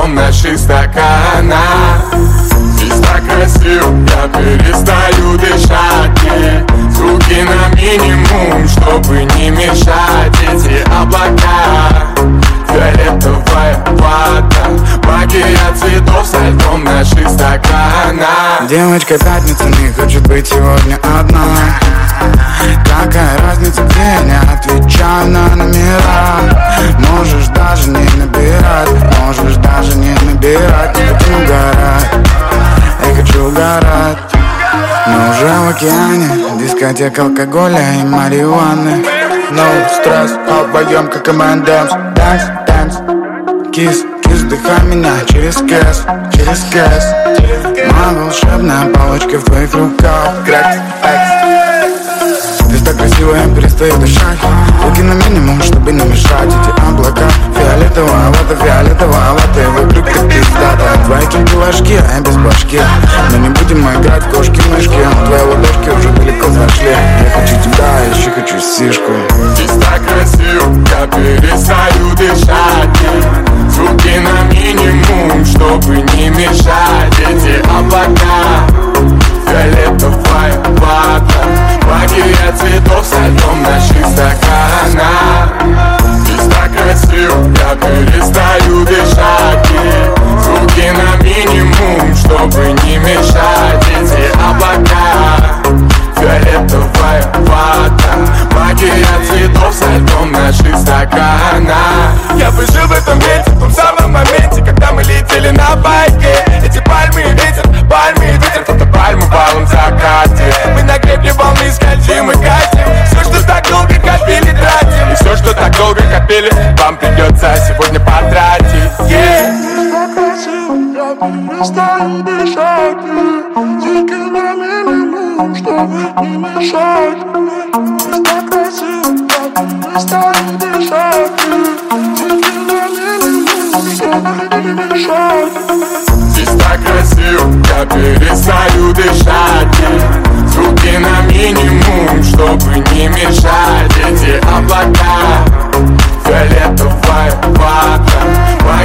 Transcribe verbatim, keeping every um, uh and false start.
льдом наших стаканах. Здесь так красиво, я перестаю дышать. И звуки на минимум, чтобы не мешать. Эти облака, фиолетовая вода, магия цветов со льдом наших стаканах. Девочка пятница не хочет быть сегодня одна. Какая разница, где не отвечаю на номера. Можешь даже не набирать, можешь даже не набирать. Я хочу угорать, я хочу угорать. Мы уже в океане, дискотека алкоголя и марихуаны. No стресс, обоем как эм энд эмс. Dance, dance, кис, кис, вдыхай меня через кэс, через кэс. Моя волшебная палочка в твоих руках. Крэкс, экс. Здесь так красиво, я перестаю дышать. Звуки на минимум, чтобы не мешать. Эти облака, фиолетовая вода, фиолетовая вода. Вокруг ты пиздата. Твои чуть ложки, а я без башки. Но не будем играть в кошки-мышки. Твои ладошки уже далеко зашли. Я хочу тебя, я еще хочу сишку. Здесь так красиво, я перестаю дышать. Звуки на минимум, чтобы не мешать. Эти облака, фиолетовая вода, магия цветов со льдом наших стаканах. Здесь так красиво, я перестаю дышать. Звуки на минимум, чтобы не мешать. Эти облака, фиолетовая вода, магия цветов со льдом наших стаканах. Я бы жил в этом месте, в том самом моменте, когда мы летели на байке. Эти пальмы и ветер, пальмы и ветер, фотопальмы в алом закате. Мы на гребне волны скользим и катим. Все, что так долго копили, тратим. И все, что так долго копили, вам придется сегодня потратить. Yeah. Я перестаю дышать. Звуки на минимум, чтобы не мешать. Здесь так красиво, я перестаю дышать. Звуки на минимум, чтобы не мешать. Здесь так красиво, я перестаю дышать. Звуки на минимум, чтобы не мешать. Эти облака, фиолетовая вода,